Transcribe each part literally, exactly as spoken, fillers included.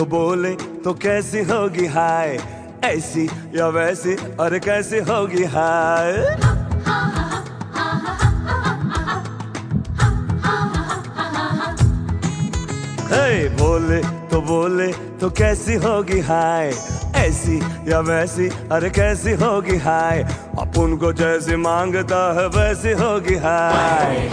तो बोले तो कैसी होगी हाय, ऐसी या वैसी, और कैसी होगी हाय। हे बोले तो बोले तो कैसी होगी हाय, ऐसी या वैसी, अरे कैसी होगी हाय। अपन को जैसी मांगता है वैसी होगी हाय।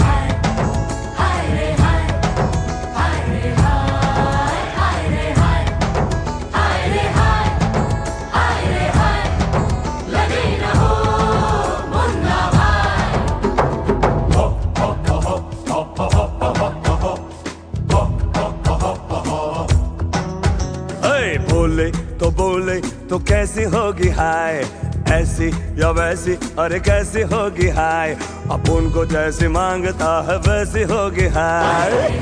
बोले तो बोले तो कैसी होगी हाय, ऐसी या वैसी, अरे कैसी होगी हाय। अपन को जैसी मांगता है वैसी होगी हाय।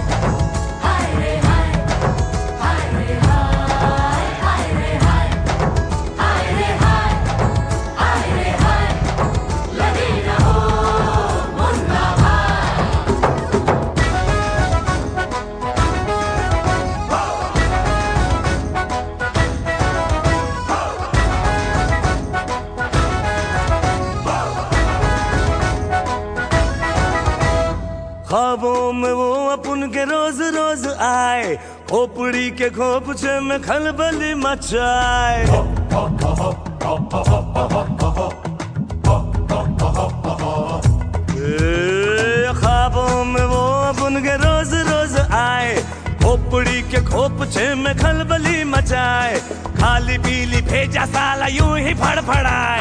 ख्वाबों में वो अपन के रोज रोज आए, खोपड़ी के खोपचे में खलबली मचाए। ख्वाबों में वो अपन के रोज रोज आए, खोपड़ी के खोपचे में खलबली मचाए। खाली पीली भेजा साला यूं ही फड़फड़ाए।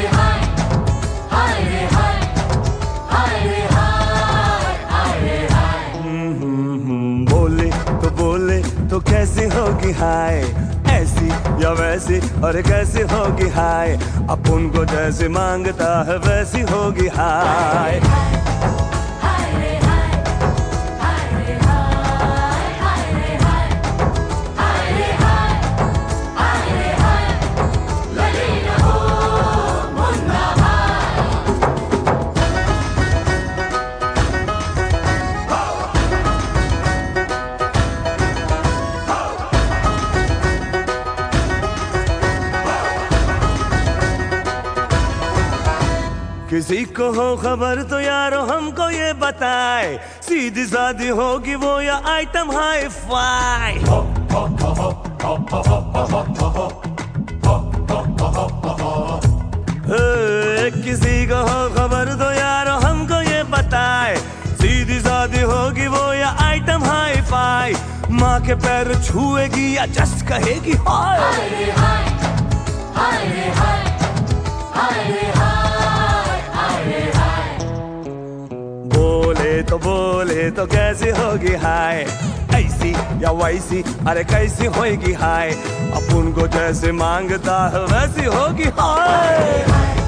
तो बोले तो कैसी होगी हाय, ऐसी या वैसी, और कैसी होगी हाय। अपन को जैसी मांगता है वैसी होगी हाय। किसी को हो खबर तो यारो हमको ये बताए, सीधी सादी होगी वो या आइटम हाई फाई। किसी को हो खबर तो यारो हमको ये बताए, सीधी सादी होगी वो या आइटम हाई फाई। माँ के पैर छुएगी या जस्ट कहेगी हाय। बोले तो बोले तो कैसी होगी हाय, ऐसी या वैसी, अरे कैसी होगी हाय। अपन को जैसे मांगता है वैसी होगी हाय।